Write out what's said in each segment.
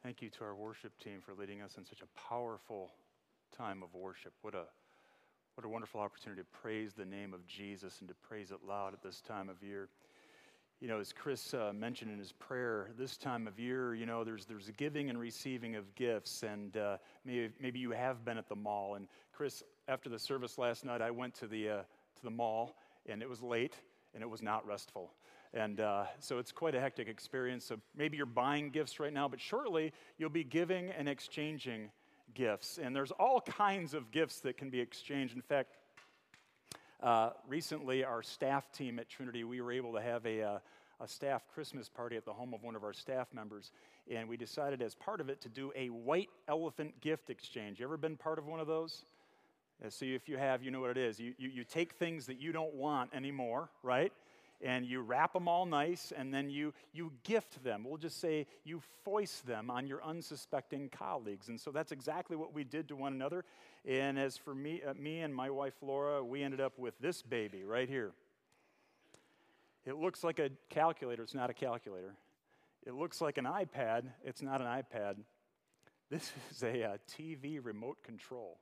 Thank you to our worship team for leading us in such a powerful time of worship. What a wonderful opportunity to praise the name of Jesus and to praise it loud at this time of year. You know, as Chris mentioned in his prayer, this time of year, you know, there's a giving and receiving of gifts, and maybe you have been at the mall. And Chris, after the service last night, I went to the mall, and it was late, and it was not restful. And so it's quite a hectic experience. So maybe you're buying gifts right now, but shortly you'll be giving and exchanging gifts. And there's all kinds of gifts that can be exchanged. In fact, recently our staff team at Trinity, we were able to have a staff Christmas party at the home of one of our staff members. And we decided as part of it to do a white elephant gift exchange. You ever been part of one of those? So if you have, you know what it is. You take things that you don't want anymore, right? And you wrap them all nice, and then you gift them. We'll just say you foist them on your unsuspecting colleagues. And so that's exactly what we did to one another. And as for me and my wife Laura, we ended up with this baby right here. It looks like a calculator. It's not a calculator. It looks like an iPad. It's not an iPad. This is a TV remote control.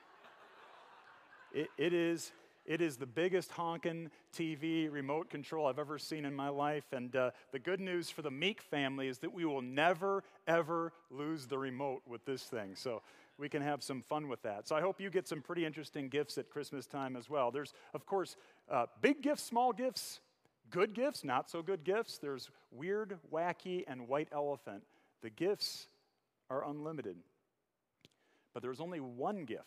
It is the biggest honkin' TV remote control I've ever seen in my life. And the good news for the Meek family is that we will never, ever lose the remote with this thing. So we can have some fun with that. So I hope you get some pretty interesting gifts at Christmas time as well. There's, of course, big gifts, small gifts, good gifts, not so good gifts. There's weird, wacky, and white elephant. The gifts are unlimited. But there's only one gift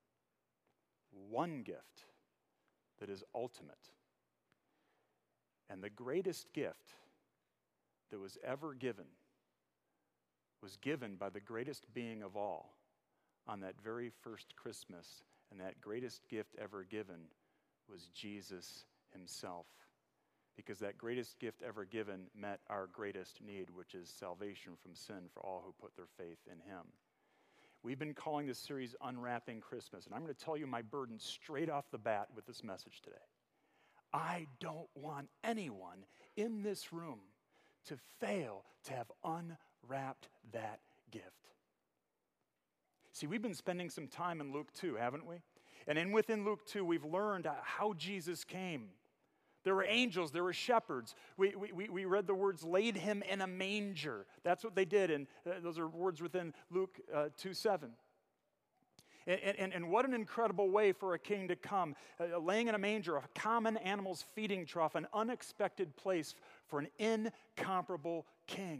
that is ultimate. And the greatest gift that was ever given was given by the greatest being of all on that very first Christmas. And that greatest gift ever given was Jesus himself. Because that greatest gift ever given met our greatest need, which is salvation from sin for all who put their faith in him. We've been calling this series Unwrapping Christmas, and I'm going to tell you my burden straight off the bat with this message today. I don't want anyone in this room to fail to have unwrapped that gift. See, we've been spending some time in Luke 2, haven't we? And within Luke 2, we've learned how Jesus came. There were angels, there were shepherds. We read the words, laid him in a manger. That's what they did, and those are words within Luke 2:7. And what an incredible way for a king to come. Laying in a manger, a common animal's feeding trough, an unexpected place for an incomparable king.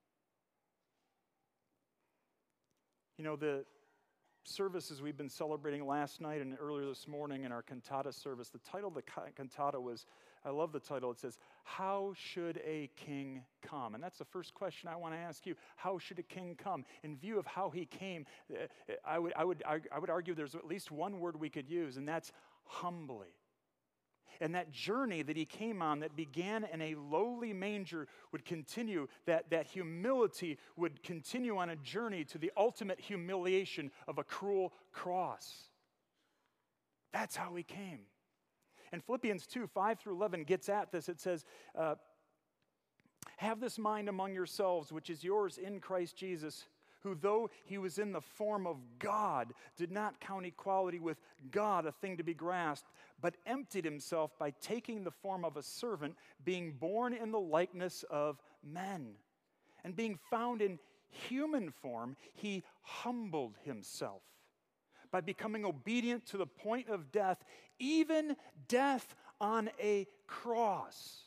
You know, the services we've been celebrating last night and earlier this morning in our cantata service, the title of the cantata was, I love the title, it says, How Should a King Come? And that's the first question I want to ask you. How should a king come? In view of how he came, I would argue there's at least one word we could use, and that's humbly. And that journey that he came on that began in a lowly manger would continue, that humility would continue on a journey to the ultimate humiliation of a cruel cross. That's how he came. And Philippians 2:5-11 gets at this. It says, have this mind among yourselves, which is yours in Christ Jesus, who though he was in the form of God, did not count equality with God a thing to be grasped, but emptied himself by taking the form of a servant, being born in the likeness of men. And being found in human form, he humbled himself by becoming obedient to the point of death, even death on a cross.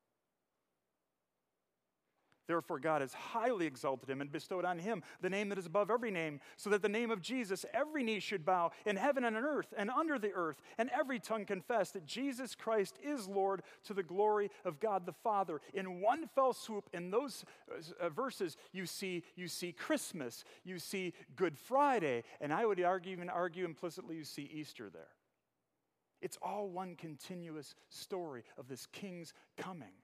Therefore, God has highly exalted him and bestowed on him the name that is above every name, so that the name of Jesus every knee should bow in heaven and on earth and under the earth, and every tongue confess that Jesus Christ is Lord, to the glory of God the Father. In one fell swoop, in those verses, you see Christmas, you see Good Friday, and I would even argue implicitly you see Easter there. It's all one continuous story of this king's coming.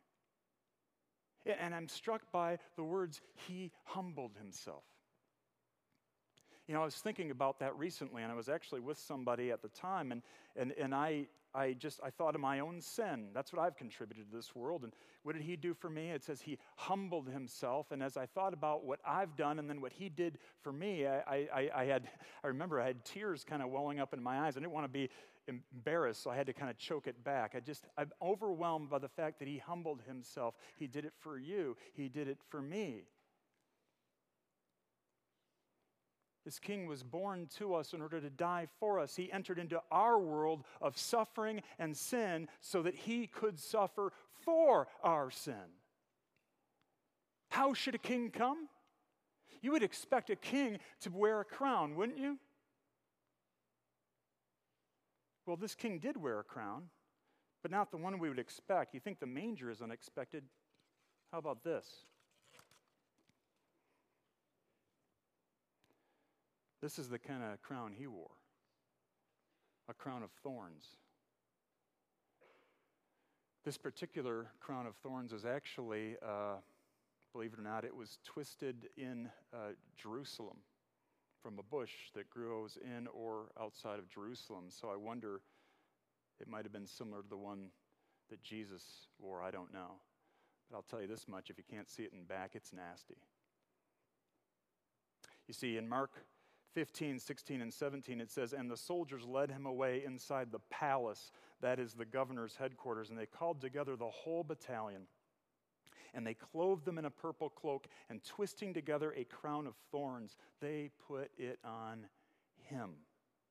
And I'm struck by the words, he humbled himself. You know, I was thinking about that recently, and I was actually with somebody at the time, and I thought of my own sin. That's what I've contributed to this world. And what did he do for me? It says he humbled himself. And as I thought about what I've done and then what he did for me, I remember I had tears kind of welling up in my eyes. I didn't want to be embarrassed, so I had to kind of choke it back. I'm overwhelmed by the fact that he humbled himself. He did it for you. He did it for me. This king was born to us in order to die for us. He entered into our world of suffering and sin so that he could suffer for our sin. How should a king come? You would expect a king to wear a crown, wouldn't you? Well, this king did wear a crown, but not the one we would expect. You think the manger is unexpected? How about this? This is the kind of crown he wore, a crown of thorns. This particular crown of thorns is actually, believe it or not, it was twisted in Jerusalem from a bush that grows in or outside of Jerusalem. So I wonder, it might have been similar to the one that Jesus wore. I don't know. But I'll tell you this much, if you can't see it in back, it's nasty. You see, in Mark 15, 16, and 17, it says, "And the soldiers led him away inside the palace," that is the governor's headquarters, "and they called together the whole battalion. And they clothed them in a purple cloak, and twisting together a crown of thorns, they put it on him."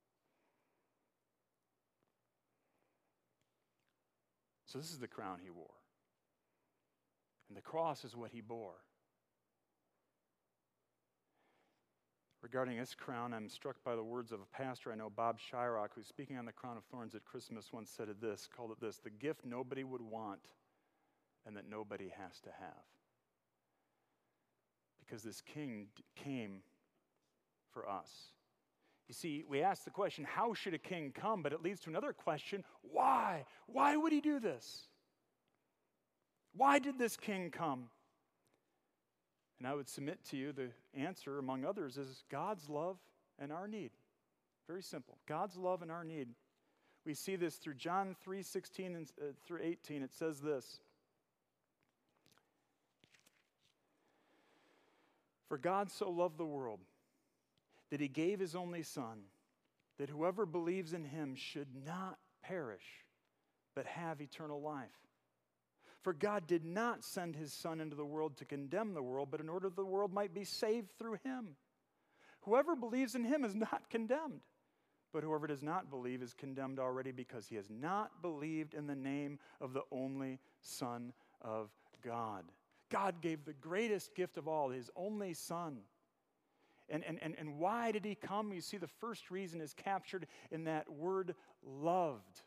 So this is the crown he wore. And the cross is what he bore. Regarding this crown, I'm struck by the words of a pastor I know, Bob Shyrock, who speaking on the crown of thorns at Christmas once said this, called it this: "The gift nobody would want and that nobody has to have." Because this king came for us. You see, we ask the question, how should a king come? But it leads to another question, why? Why would he do this? Why did this king come? And I would submit to you the answer, among others, is God's love and our need. Very simple. God's love and our need. We see this through John 3:16 and through 18. It says this: "For God so loved the world that he gave his only Son, that whoever believes in him should not perish, but have eternal life. For God did not send his Son into the world to condemn the world, but in order that the world might be saved through him. Whoever believes in him is not condemned, but whoever does not believe is condemned already because he has not believed in the name of the only Son of God." God gave the greatest gift of all, his only Son. And why did he come? You see, the first reason is captured in that word loved.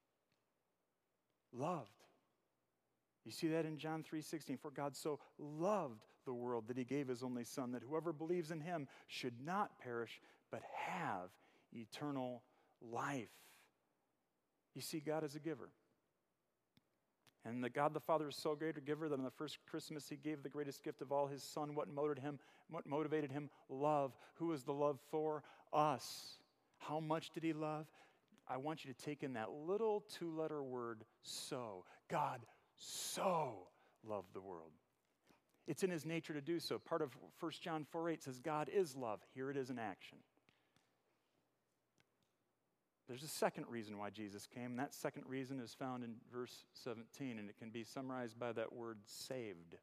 Loved. You see that in John 3:16. "For God so loved the world that he gave his only Son, that whoever believes in him should not perish, but have eternal life." You see, God is a giver. And the God the Father is so great a giver that on the first Christmas he gave the greatest gift of all, his Son. What motivated him? Love. Who is the love for? Us. How much did he love? I want you to take in that little two-letter word, so. God so loved the world. It's in his nature to do so. Part of 1 John 4:8 says God is love. Here it is in action. There's a second reason why Jesus came, and that second reason is found in verse 17, and it can be summarized by that word saved.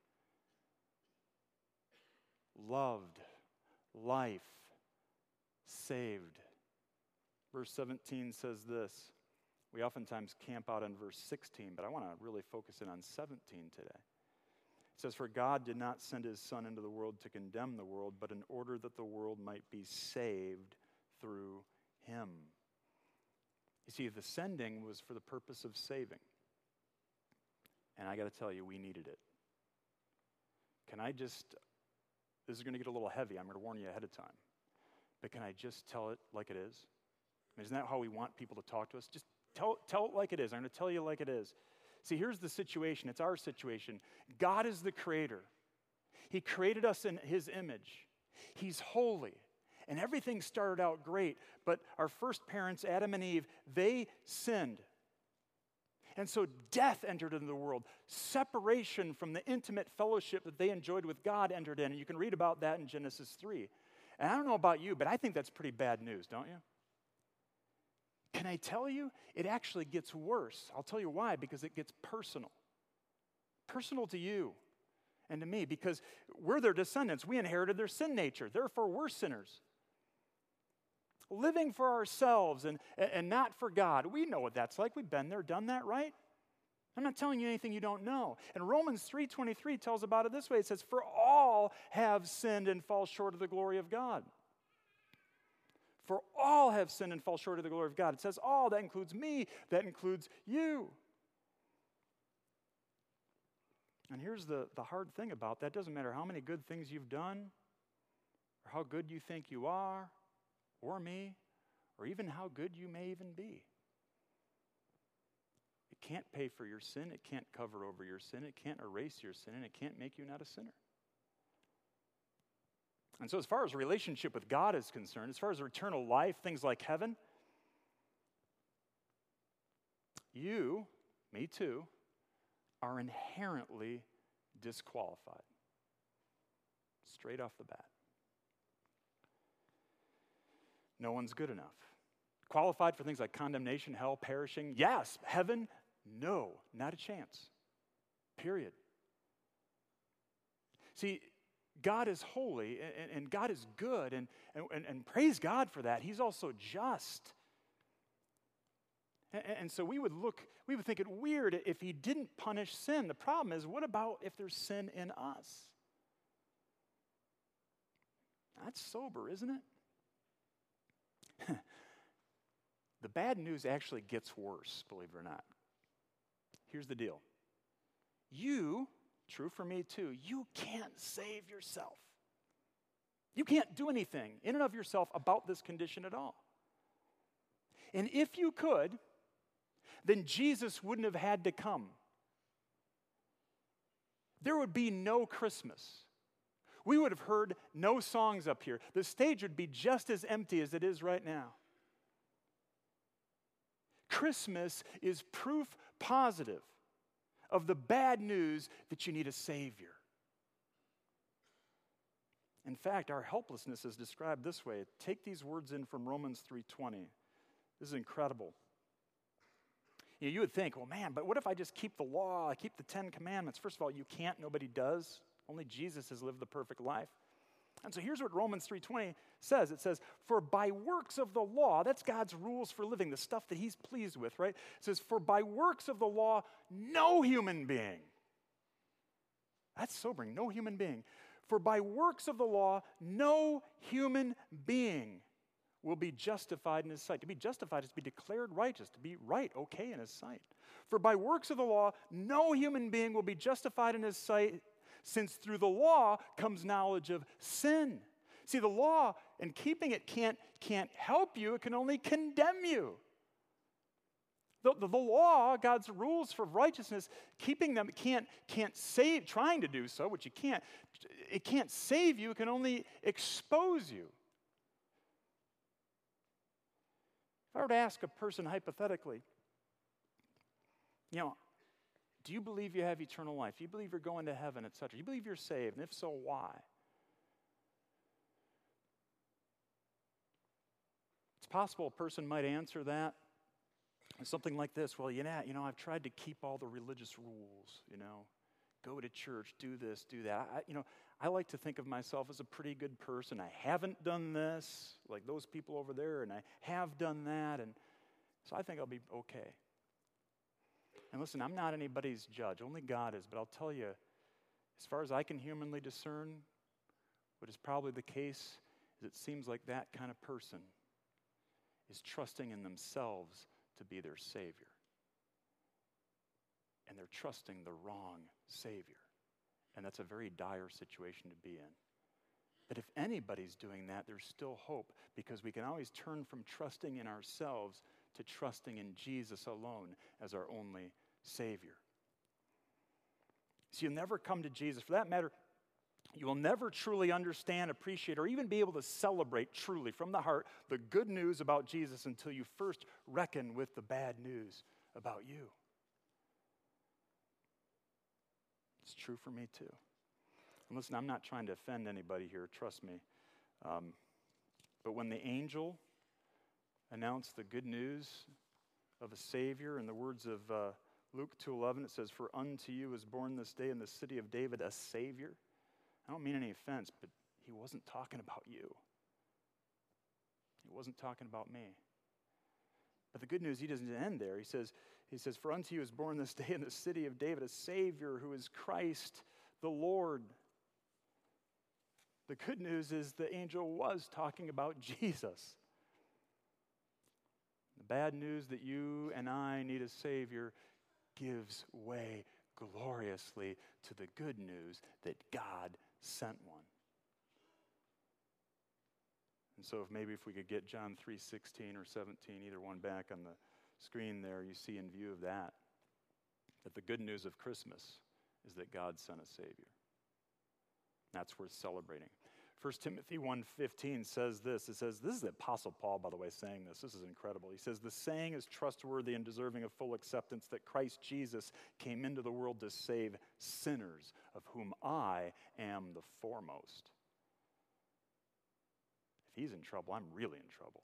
Loved, life, saved. Verse 17 says this. We oftentimes camp out on verse 16, but I want to really focus in on 17 today. It says, "For God did not send his Son into the world to condemn the world, but in order that the world might be saved through him." You see, the sending was for the purpose of saving. And I got to tell you, we needed it. This is going to get a little heavy. I'm going to warn you ahead of time. But can I just tell it like it is? I mean, isn't that how we want people to talk to us? Just tell it like it is. I'm going to tell you like it is. See, here's the situation. It's our situation. God is the creator. He created us in his image. He's holy. and everything started out great. But our first parents, Adam and Eve, they sinned. And so death entered into the world. Separation from the intimate fellowship that they enjoyed with God entered in. And you can read about that in Genesis 3. And I don't know about you, but I think that's pretty bad news, don't you? Can I tell you? It actually gets worse. I'll tell you why, because it gets personal. Personal to you and to me, because we're their descendants. We inherited their sin nature. Therefore, we're sinners. Living for ourselves and not for God. We know what that's like. We've been there, done that, right? I'm not telling you anything you don't know. And Romans 3:23 tells about it this way. It says, "For all have sinned and fall short of the glory of God." For all have sinned and fall short of the glory of God. It says all. That includes me. That includes you. And here's the hard thing about that. It doesn't matter how many good things you've done, or how good you think you are, or me, or even how good you may even be. It can't pay for your sin. It can't cover over your sin. It can't erase your sin. And it can't make you not a sinner. And so as far as relationship with God is concerned, as far as eternal life, things like heaven, you, me too, are inherently disqualified. Straight off the bat. No one's good enough. Qualified for things like condemnation, hell, perishing. Yes. Heaven? No. Not a chance. Period. See, God is holy and God is good and praise God for that. He's also just. And so we would think it weird if he didn't punish sin. The problem is, what about if there's sin in us? That's sober, isn't it? The bad news actually gets worse, believe it or not. Here's the deal. You, true for me too, you can't save yourself. You can't do anything in and of yourself about this condition at all. And if you could, then Jesus wouldn't have had to come. There would be no Christmas. We would have heard no songs up here. The stage would be just as empty as it is right now. Christmas is proof positive of the bad news that you need a Savior. In fact, our helplessness is described this way. Take these words in from Romans 3:20. This is incredible. You would think, well, man, but what if I just keep the law, I keep the 10 Commandments? First of all, you can't. Nobody does. Only Jesus has lived the perfect life. And so here's what Romans 3:20 says. It says, for by works of the law, that's God's rules for living, the stuff that he's pleased with, right? It says, for by works of the law, no human being. That's sobering, no human being. For by works of the law, no human being will be justified in his sight. To be justified is to be declared righteous, to be right, okay in his sight. For by works of the law, no human being will be justified in his sight, since through the law comes knowledge of sin. See, the law and keeping it can't help you, it can only condemn you. The law, God's rules for righteousness, keeping them can't save, trying to do so, which you can't, it can't save you, it can only expose you. If I were to ask a person hypothetically, do you believe you have eternal life? Do you believe you're going to heaven, etc.? Do you believe you're saved? And if so, why? It's possible a person might answer that with something like this. Well, I've tried to keep all the religious rules, go to church, do this, do that. I like to think of myself as a pretty good person. I haven't done this, like those people over there, and I have done that, and so I think I'll be okay. And listen, I'm not anybody's judge. Only God is. But I'll tell you, as far as I can humanly discern, what is probably the case is it seems like that kind of person is trusting in themselves to be their Savior. And they're trusting the wrong Savior. And that's a very dire situation to be in. But if anybody's doing that, there's still hope, because we can always turn from trusting in ourselves to trusting in Jesus alone as our only Savior. So you'll never come to Jesus. For that matter, You will never truly understand, appreciate, or even be able to celebrate truly from the heart the good news about Jesus until you first reckon with the bad news about you. It's true for me too. And listen, I'm not trying to offend anybody here, trust me. But when the angel announced the good news of a Savior, in the words of Luke 2:11, it says, "For unto you is born this day in the city of David a Savior." I don't mean any offense, but he wasn't talking about you. He wasn't talking about me. But the good news, he doesn't end there. He says, "For unto you is born this day in the city of David a Savior who is Christ the Lord." The good news is the angel was talking about Jesus. The bad news that you and I need a Savior gives way gloriously to the good news that God sent one. And so if we could get John 3:16 or 17, either one back on the screen there, you see in view of that the good news of Christmas is that God sent a Savior. That's worth celebrating. 1 Timothy 1:15 says this. It says, this is the Apostle Paul, by the way, saying this. This is incredible. He says, "The saying is trustworthy and deserving of full acceptance that Christ Jesus came into the world to save sinners, of whom I am the foremost." If he's in trouble, I'm really in trouble.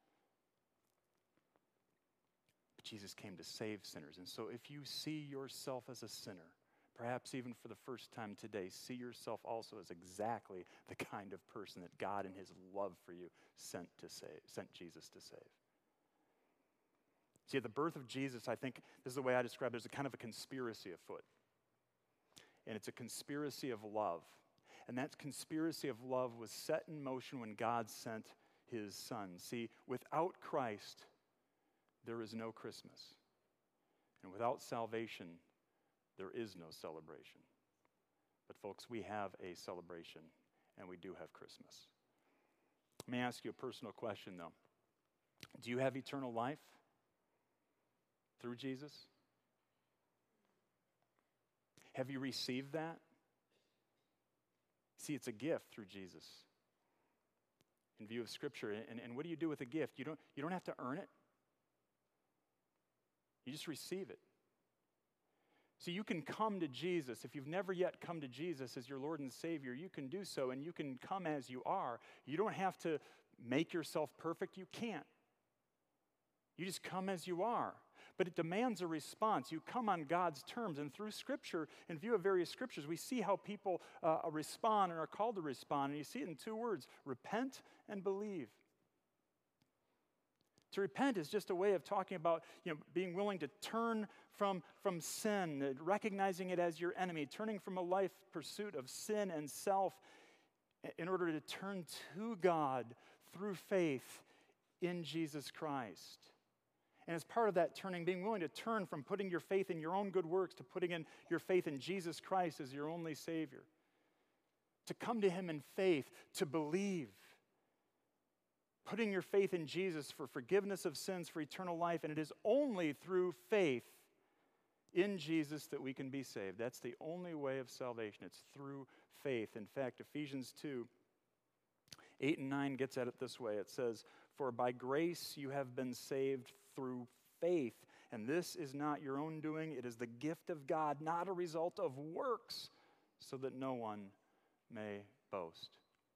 But Jesus came to save sinners. And so if you see yourself as a sinner, perhaps even for the first time today, see yourself also as exactly the kind of person that God in his love for you sent Jesus to save. See, at the birth of Jesus, I think this is the way I describe it, there's a kind of a conspiracy afoot. And it's a conspiracy of love. And that conspiracy of love was set in motion when God sent his Son. See, without Christ, there is no Christmas. And without salvation, there is no celebration. But folks, we have a celebration, and we do have Christmas. Let me ask you a personal question, though. Do you have eternal life through Jesus? Have you received that? See, it's a gift through Jesus in view of Scripture. And what do you do with a gift? You don't have to earn it. You just receive it. So you can come to Jesus. If you've never yet come to Jesus as your Lord and Savior, you can do so, and you can come as you are. You don't have to make yourself perfect. You can't. You just come as you are. But it demands a response. You come on God's terms. And through Scripture, in view of various Scriptures, we see how people respond and are called to respond. And you see it in two words: repent and believe. To repent is just a way of talking about being willing to turn from sin, recognizing it as your enemy, turning from a life pursuit of sin and self in order to turn to God through faith in Jesus Christ. And as part of that turning, being willing to turn from putting your faith in your own good works to putting in your faith in Jesus Christ as your only Savior. To come to him in faith, to believe. Putting your faith in Jesus for forgiveness of sins, for eternal life. And it is only through faith in Jesus that we can be saved. That's the only way of salvation. It's through faith. In fact, Ephesians 2:8-9 gets at it this way. It says, "For by grace you have been saved through faith. And this is not your own doing. It is the gift of God, not a result of works, so that no one may boast."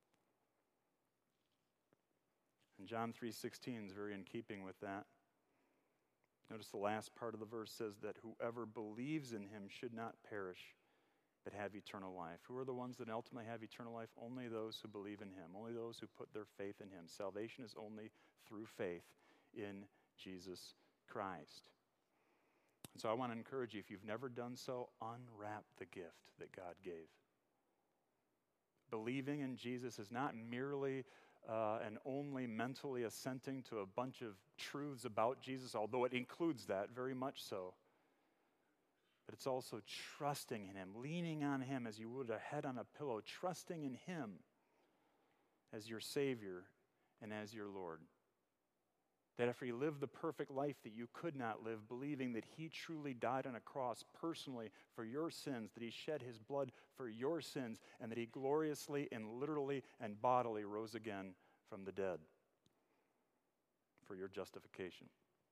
And John 3:16 is very in keeping with that. Notice the last part of the verse says that whoever believes in him should not perish, but have eternal life. Who are the ones that ultimately have eternal life? Only those who believe in him. Only those who put their faith in him. Salvation is only through faith in Jesus Christ. And so I want to encourage you, if you've never done so, unwrap the gift that God gave. Believing in Jesus is not merely and only mentally assenting to a bunch of truths about Jesus, although it includes that, very much so. But it's also trusting in him, leaning on him as you would a head on a pillow, trusting in him as your Savior and as your Lord. That after he lived the perfect life that you could not live, believing that he truly died on a cross personally for your sins, that he shed his blood for your sins, and that he gloriously and literally and bodily rose again from the dead for your justification.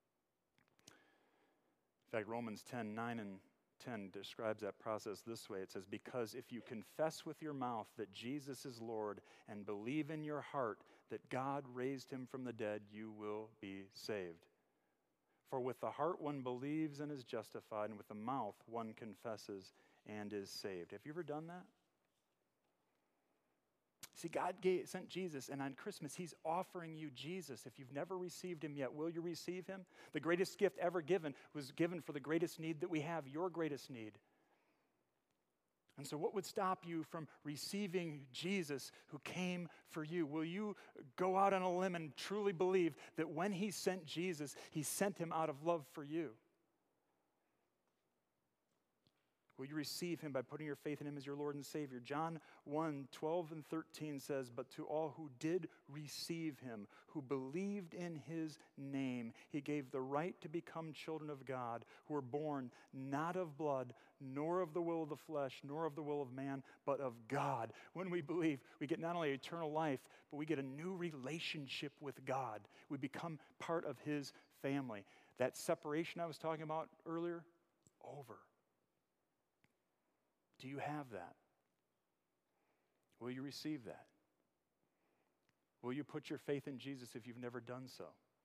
In fact, Romans 10:9 and 10 describes that process this way. It says, because if you confess with your mouth that Jesus is Lord and believe in your heart that God raised him from the dead, you will be saved. For with the heart one believes and is justified, and with the mouth one confesses and is saved. Have you ever done that? See, God sent Jesus, and on Christmas, he's offering you Jesus. If you've never received him yet, will you receive him? The greatest gift ever given was given for the greatest need that we have, your greatest need. And so what would stop you from receiving Jesus who came for you? Will you go out on a limb and truly believe that when he sent Jesus, he sent him out of love for you? Will you receive him by putting your faith in him as your Lord and Savior? John 1:12 and 13 says, but to all who did receive him, who believed in his name, he gave the right to become children of God, who were born not of blood, nor of the will of the flesh, nor of the will of man, but of God. When we believe, we get not only eternal life, but we get a new relationship with God. We become part of his family. That separation I was talking about earlier, over. Do you have that? Will you receive that? Will you put your faith in Jesus if you've never done so?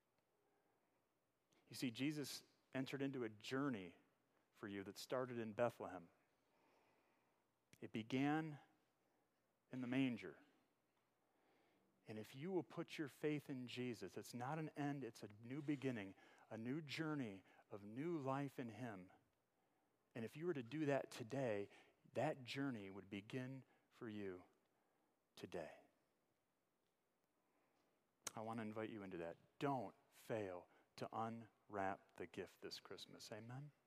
You see, Jesus entered into a journey for you that started in Bethlehem. It began in the manger. And if you will put your faith in Jesus, it's not an end, it's a new beginning, a new journey of new life in him. And if you were to do that today, that journey would begin for you today. I want to invite you into that. Don't fail to unwrap the gift this Christmas. Amen?